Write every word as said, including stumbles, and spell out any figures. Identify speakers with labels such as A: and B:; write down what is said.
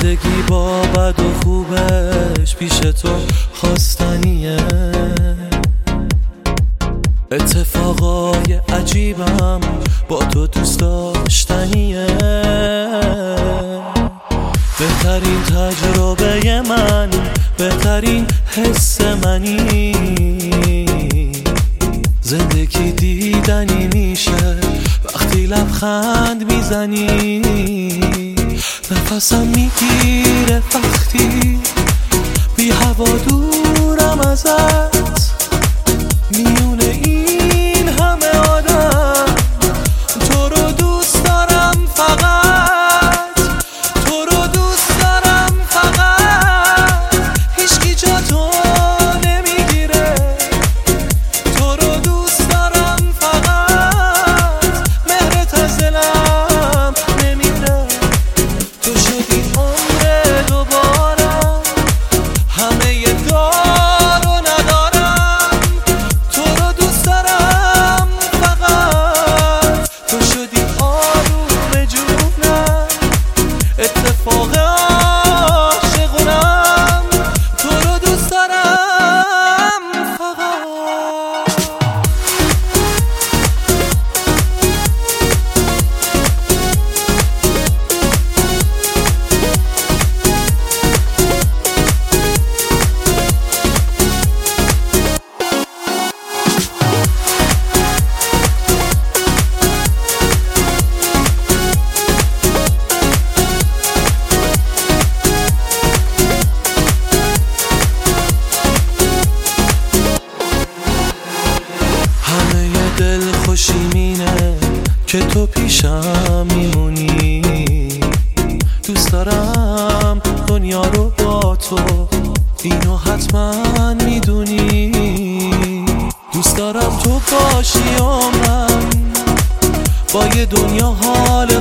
A: زندگی با بد و خوبش پیش تو خواستنیه، اتفاقای عجیبم با تو دوست داشتنیه. بهترین تجربه من، بهترین حس منی، زندگی دیدنی میشه وقتی لبخند میزنی. نفسم میگیره وقتی بی هوا دورم ازت، میون این همه آدم تو رو دوست دارم، فقط تو رو دوست دارم، فقط هیچکی جا تو نمیگیره. تو رو دوست دارم، فقط مهرت از دلم نمیره. تو شدی عمر دوبارم، همه ی دار و ندارم. تو رو دوست دارم، فقط تو شدی آروم جونم، اتفاق عاشقونم. تو رو دوست دارم فقط. دل خوشی مینه که تو پیشم میمونی. دوست دارم دنیا رو با تو، اینو حتما میدونی. دوست دارم تو باشی عمرم، با یه دنیا حال